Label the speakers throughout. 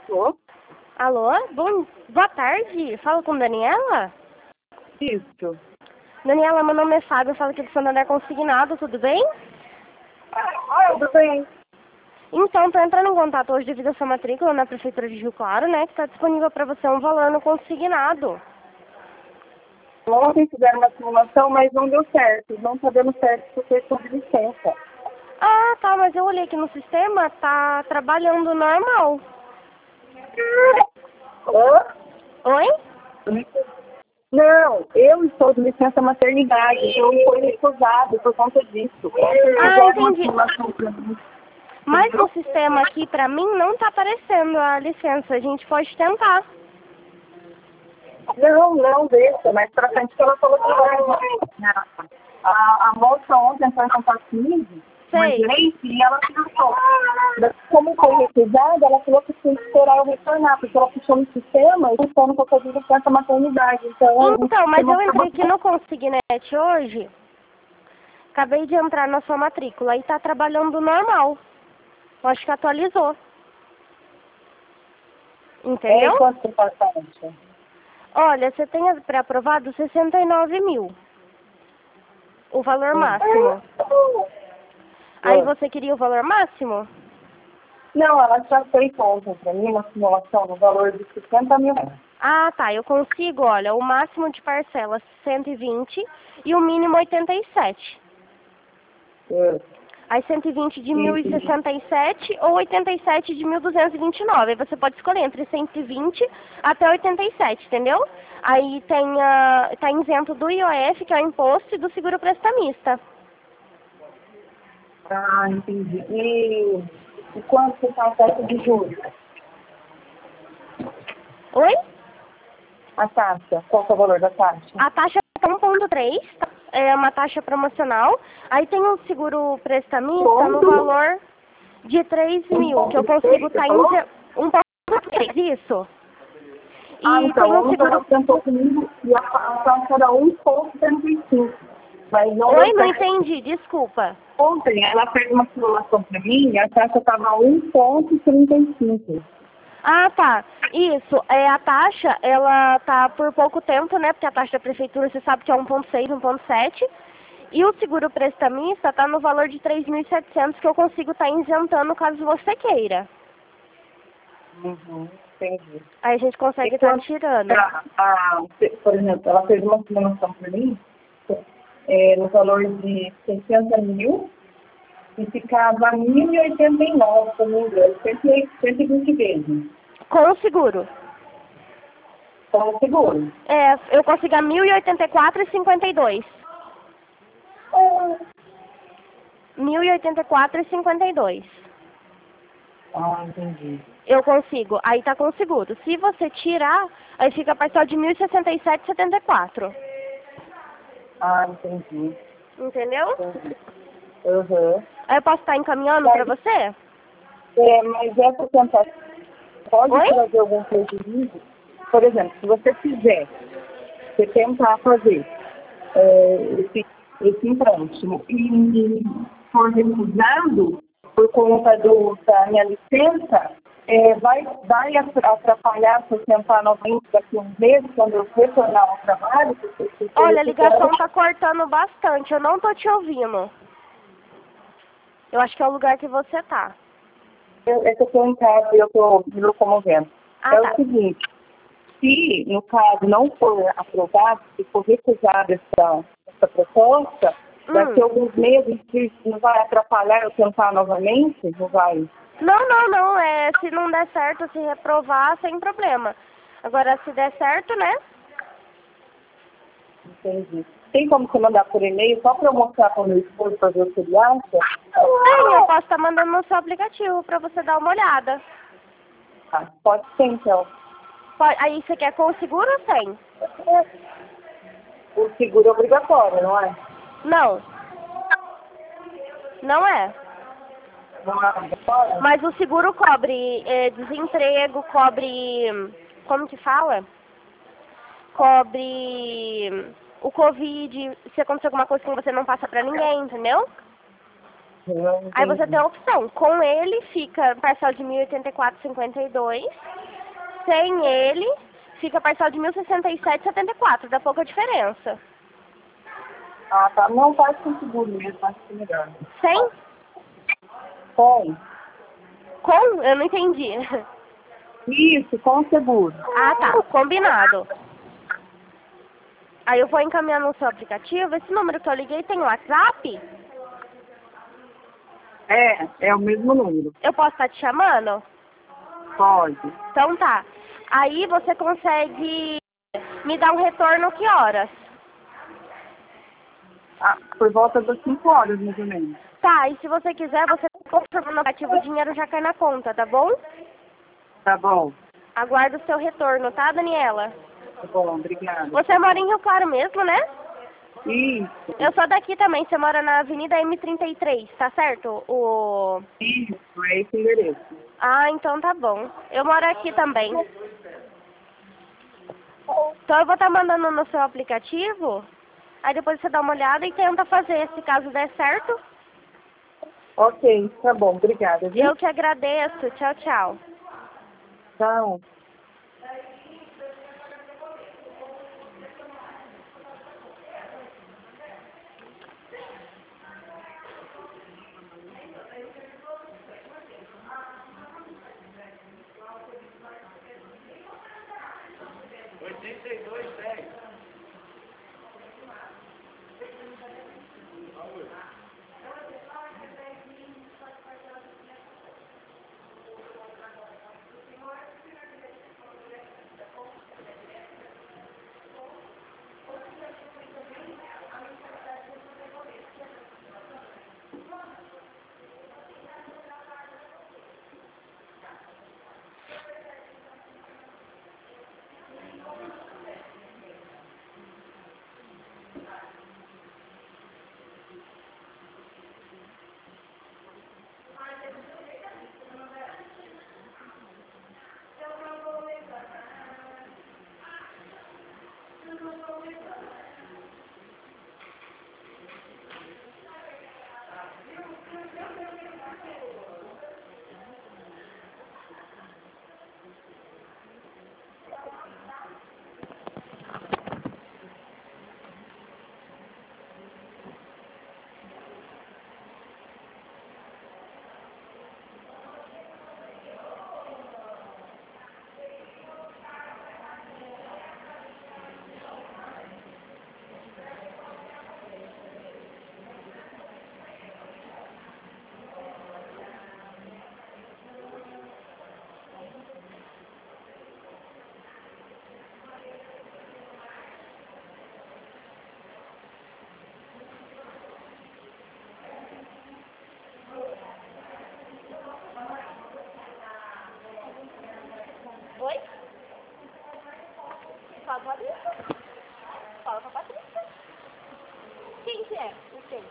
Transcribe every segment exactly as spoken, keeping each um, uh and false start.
Speaker 1: Alô?
Speaker 2: Alô? Bom, boa tarde. Falo com Daniela?
Speaker 1: Isso.
Speaker 2: Daniela, meu nome é Fábio, eu falo aqui do Santander Consignado, tudo bem?
Speaker 1: Ah, tudo bem.
Speaker 2: Então, tô entrando em contato hoje devido à sua matrícula na Prefeitura de Rio Claro, né, que está disponível para você um valor no consignado.
Speaker 1: Ontem fizeram uma simulação, mas não deu certo. Não está dando certo porque estou de licença.
Speaker 2: Ah, tá, mas eu olhei aqui no sistema, tá trabalhando normal.
Speaker 1: Hã?
Speaker 2: Oi?
Speaker 1: Não, eu estou de licença maternidade, então foi recusado por conta disso. Ontem
Speaker 2: Ah,
Speaker 1: fizeram uma
Speaker 2: entendi.
Speaker 1: simulação para mim.
Speaker 2: Mas no sistema aqui, pra mim, não tá aparecendo a licença. A gente pode tentar.
Speaker 1: Não, não, deixa, mas pra frente que ela falou que vai. A, a moça ontem entrou em contato comigo, uma
Speaker 2: Sei.
Speaker 1: gerente, e ela pensou. Como foi recusada, ela falou que tinha que esperar eu retornar, porque ela puxou no sistema e pensando que eu fazia licença maternidade. Então,
Speaker 2: Então, mas eu entrei aqui
Speaker 1: não
Speaker 2: no Consignet hoje. Acabei de entrar na sua matrícula e tá trabalhando normal. Eu acho que atualizou.
Speaker 1: é
Speaker 2: Entendeu?
Speaker 1: quanto você acha?
Speaker 2: Olha, você tem pré-aprovado sessenta e nove mil. O valor máximo. Aí você queria o valor máximo?
Speaker 1: Não, ela já fez ontem para mim uma simulação no valor de sessenta mil.
Speaker 2: Ah, tá. Eu consigo, olha, o máximo de parcela cento e vinte e o mínimo oitenta e sete.
Speaker 1: É.
Speaker 2: Aí cento e vinte de mil e sessenta e sete ou oitenta e sete de mil duzentos e vinte e nove. Aí você pode escolher entre cento e vinte até oitenta e sete, entendeu? Aí tem, uh, tá isento do I O F, que é o imposto, e do seguro prestamista.
Speaker 1: Ah, entendi. E, e quanto você está a taxa de juros?
Speaker 2: Oi?
Speaker 1: A taxa? Qual que é o valor da taxa?
Speaker 2: A taxa é um ponto três, é uma taxa promocional. Aí tem o seguro prestamista no
Speaker 1: Ponto?
Speaker 2: valor de três mil, que eu consigo estar em um ponto três, isso.
Speaker 1: Ah,
Speaker 2: E
Speaker 1: então,
Speaker 2: tem o
Speaker 1: ontem ela
Speaker 2: seguro...
Speaker 1: tentou comigo e a a taxa era um ponto trinta e cinco. Mas não
Speaker 2: Oi,
Speaker 1: deu
Speaker 2: não
Speaker 1: certo.
Speaker 2: entendi, desculpa.
Speaker 1: Ontem ela fez uma simulação para mim e a taxa estava um ponto trinta e cinco.
Speaker 2: Ah, tá. Isso. É, a taxa, ela tá por pouco tempo, né? Porque a taxa da prefeitura, você sabe que é um ponto seis, um ponto sete. E o seguro prestamista tá no valor de três mil e setecentos, que eu consigo estar isentando caso você queira.
Speaker 1: Uhum, entendi.
Speaker 2: Aí a gente consegue
Speaker 1: E
Speaker 2: estar
Speaker 1: quanto,
Speaker 2: tirando.
Speaker 1: a, a, por exemplo, ela fez uma simulação para mim é, no valor de sessenta mil e ficava mil e oitenta e nove, se eu não me engano, cento e vinte vezes,
Speaker 2: Com o seguro.
Speaker 1: com o seguro.
Speaker 2: É, eu consigo a mil e oitenta e quatro e cinquenta e dois. mil e oitenta e quatro e cinquenta e dois.
Speaker 1: Ah, entendi.
Speaker 2: Eu consigo. Aí tá com o seguro. Se você tirar, aí fica a parcela de mil e sessenta e sete e setenta e quatro.
Speaker 1: Ah, entendi.
Speaker 2: Entendeu?
Speaker 1: Entendi. Uhum.
Speaker 2: Aí eu posso estar encaminhando pra você?
Speaker 1: É, mas essa tentativa pode
Speaker 2: Oi?
Speaker 1: trazer algum prejuízo? Por exemplo, se você fizer, você tentar fazer é, esse, esse empréstimo e for recusado por conta do, da minha licença, é, vai, vai atrapalhar se eu tentar novamente daqui a uns meses, quando eu retornar ao trabalho? Porque, se for
Speaker 2: Olha, a ligação
Speaker 1: recusado,
Speaker 2: tá cortando bastante. Eu não tô te ouvindo. Eu acho que é o lugar que você tá.
Speaker 1: eu, é que eu estou em casa e eu estou me locomovendo.
Speaker 2: Ah,
Speaker 1: É
Speaker 2: tá.
Speaker 1: o seguinte, se, no caso, não for aprovado, se for recusada essa, essa proposta, daqui a
Speaker 2: Hum.
Speaker 1: alguns meses, se não vai atrapalhar eu tentar novamente? Não vai?
Speaker 2: Não, não, não. É, se não der certo, se reprovar, sem problema. Agora, se der certo, né?
Speaker 1: Entendi. Tem como você mandar por e-mail só para eu mostrar para o meu esposo para ver o que ele acha?
Speaker 2: Tem, eu posso estar mandando no seu aplicativo pra você dar uma olhada.
Speaker 1: Ah, pode ser, então.
Speaker 2: Pode- Aí você quer com o seguro ou sem?
Speaker 1: O seguro é obrigatório, não é?
Speaker 2: Não. Não é.
Speaker 1: Não é obrigatório?
Speaker 2: Mas o seguro cobre é, desemprego, cobre... Como que fala? Cobre o Covid, se acontecer alguma coisa que você não passa pra ninguém, entendeu?
Speaker 1: Não
Speaker 2: Aí você tem
Speaker 1: entendi.
Speaker 2: a opção. Com ele fica parcela de mil e oitenta e quatro reais e cinquenta e dois centavos. Sem ele fica parcela de mil e sessenta e sete reais e setenta e quatro centavos. Dá pouca diferença.
Speaker 1: Ah, tá. Não faz com seguro mesmo, acho que é melhor.
Speaker 2: Sem?
Speaker 1: Com.
Speaker 2: Com? Eu não entendi.
Speaker 1: Isso, com seguro.
Speaker 2: Ah, tá. Combinado. Aí eu vou encaminhar no seu aplicativo. Esse número que eu liguei tem WhatsApp?
Speaker 1: É, é o mesmo número.
Speaker 2: Eu posso estar te chamando?
Speaker 1: Pode.
Speaker 2: Então tá. Aí você consegue me dar um retorno que horas?
Speaker 1: Ah, por volta das cinco horas, mais ou menos.
Speaker 2: Tá, e se você quiser, você confirma no aplicativo, o dinheiro já cai na conta, tá bom?
Speaker 1: Tá bom.
Speaker 2: Aguardo o seu retorno, tá, Daniela?
Speaker 1: Tá bom, obrigada.
Speaker 2: Você mora em Rio Claro mesmo, né?
Speaker 1: Isso,
Speaker 2: Eu sou daqui também, você mora na Avenida M trinta e três, tá certo? O...
Speaker 1: isso, é esse endereço.
Speaker 2: Ah, então tá bom. Eu moro aqui também. Então eu vou estar mandando no seu aplicativo, aí depois você dá uma olhada e tenta fazer, se caso der certo.
Speaker 1: Ok, tá bom, obrigada, viu?
Speaker 2: Eu que agradeço. Tchau, tchau.
Speaker 1: Tchau.
Speaker 2: Oi? Fala com a Patrícia. Fala com a Patrícia. Quem que é? Não sei.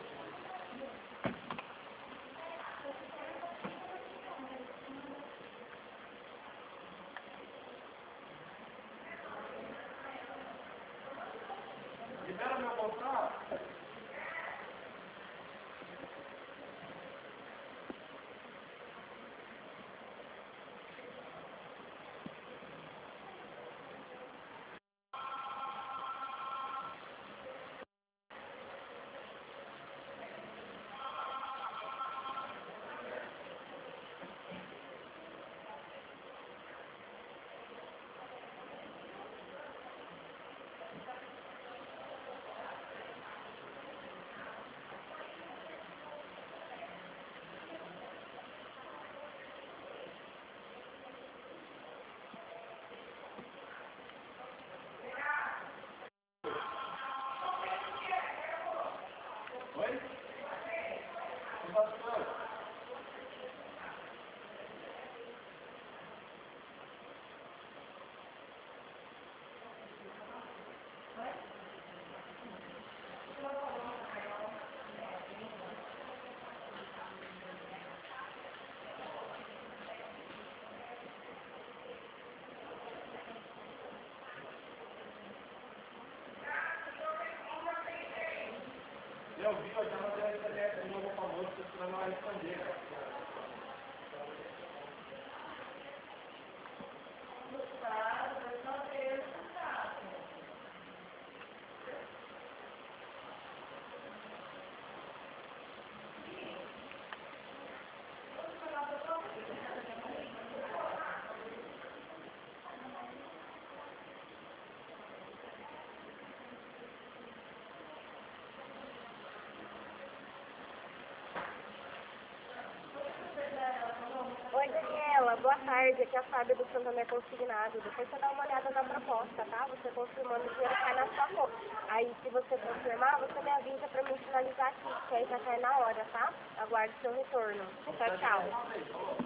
Speaker 2: Oi, Daniela, boa tarde. Aqui é a Fábio do Santander Consignado. Depois você dá uma olhada na proposta, tá? Você confirmando o dinheiro cai na sua conta. Aí, se você confirmar, você me avisa pra mim finalizar aqui, que aí já cai na hora, tá? Aguarde seu retorno. Tchau, tchau.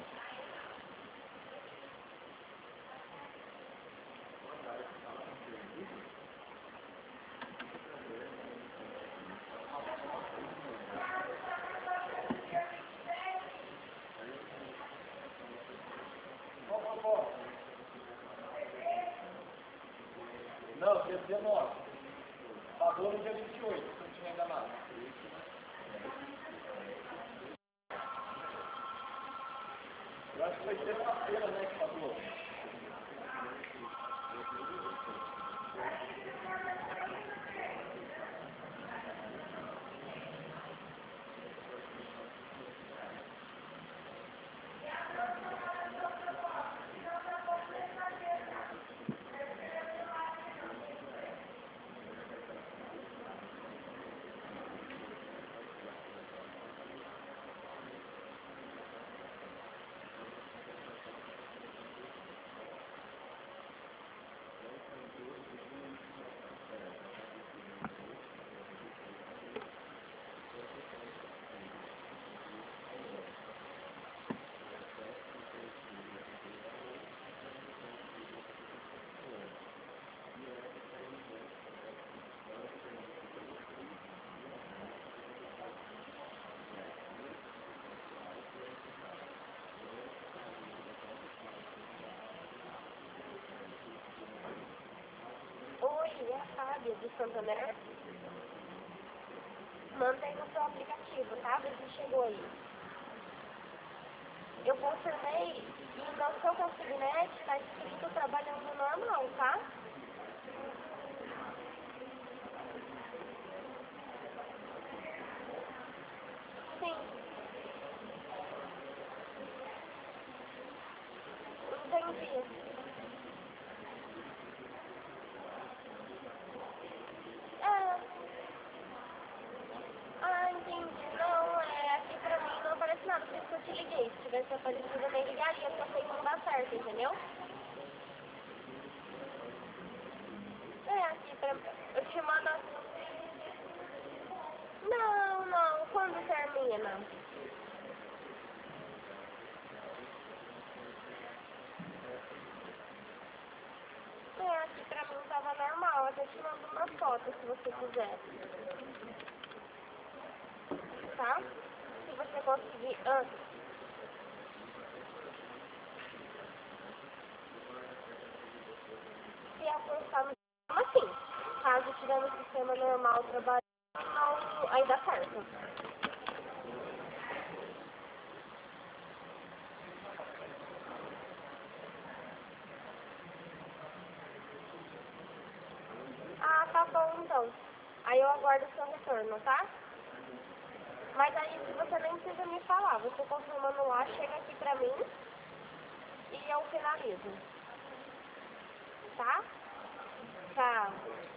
Speaker 3: Não, dia dezenove. Pagou no dia vinte e oito, se não tinha enganado. Eu acho que foi terça-feira, né, que pagou.
Speaker 2: Oi, é a Fábio do Santander. Mantém no seu aplicativo, tá? Vê se chegou aí. Eu confirmei e no seu consignete está escrito trabalhando normal, tá? Sim. Entendi. É. Ah, entendi. Não, é aqui pra mim não aparece nada, por isso que eu te liguei. Se tivesse aparecido, eu nem ligaria, só sei não dá certo, entendeu? É, aqui pra eu te mando. Não, não, quando termina? É, aqui pra mim tava normal, eu até te mando uma foto se você quiser. Tá? Se você conseguir. Ah, se apostar no sistema, sim. Caso estiver no sistema normal trabalhando, não, aí dá certo. Ah, tá bom então. Aí eu aguardo o seu retorno, tá? Mas aí se você nem precisa me falar, você confirmando lá, chega aqui pra mim e eu finalizo. Tá? Tchau.